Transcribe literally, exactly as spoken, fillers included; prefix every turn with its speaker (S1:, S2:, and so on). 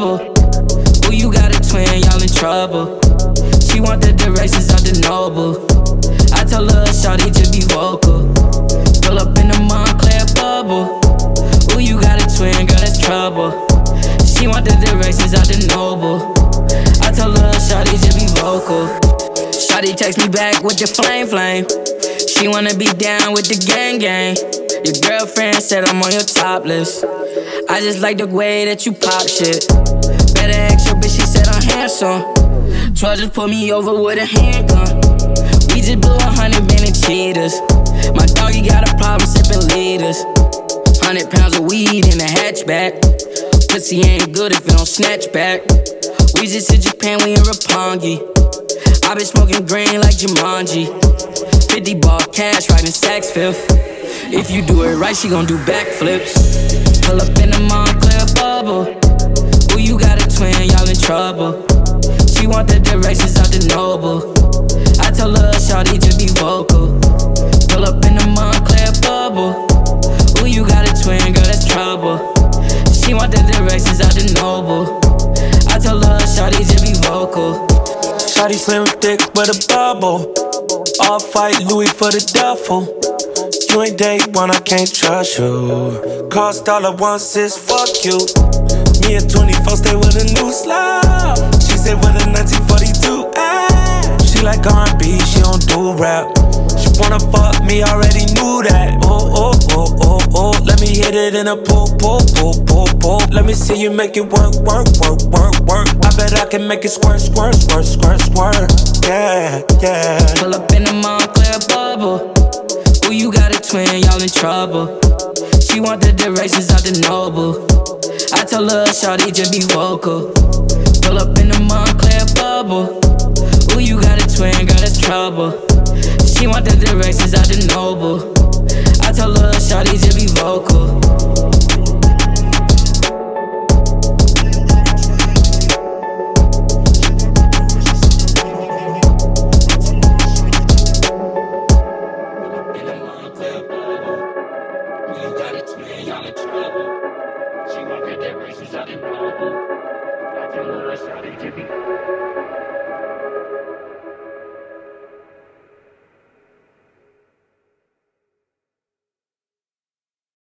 S1: trouble. Ooh, you got a twin, y'all in trouble. She want the directions out the Noble. I told her, shawty, just be vocal. Pull up in the Montclair bubble. Ooh, you got a twin, girl, that's trouble. She want the directions out the Noble. I told her, shawty, just be vocal. Shawty text me back with the flame flame. She wanna be down with the gang gang. Your girlfriend said I'm on your top list. I just like the way that you pop shit. Better ask your bitch, she said I'm handsome. Twelve just put me over with a handgun. We just blew a hundred been cheaters. My doggy got a problem sipping liters. Hundred pounds of weed in a hatchback. Pussy ain't good if it don't snatch back. We just hit Japan, we in Roppongi. I been smoking green like Jumanji. Fifty ball cash riding Saks Fifth. If you do it right, she gon' do backflips. Pull up in the Montclair bubble. Ooh, you got a twin, y'all in trouble. She want the directions out the Noble. I told her, shawty, just be vocal. Pull up in the Montclair bubble. Ooh, you got a twin, girl, that's trouble. She want the directions out the Noble. I told her, shawty, just be vocal.
S2: Shawty slim thick with a bubble. Off-white Louis for the duffel. You ain't day one, I can't trust you. Cost all at once is fuck you. Me at twenty-four, stay with a new slide. She said with a nineteen forty-two, ah. She like R and B, she don't do rap. She wanna fuck me, already knew that. Oh, oh, oh, oh, oh. Let me hit it in a pool, pool, pool, pool, pool. Let me see you make it work, work, work, work, work. I bet I can make it squirt, squirt, squirt, squirt, squirt. Yeah, yeah.
S1: Pull up in the Montclair bubble. Ooh, you got a twin, y'all in trouble. She want the directions out the Noble. I told her, shawty, just be vocal. Pull up in the Montclair bubble. Ooh, you got a twin, girl, that's trouble. She want the directions out the Noble. I told her, shawty, just be vocal.
S3: She want the directions out the Noble. I told her, shawty, just be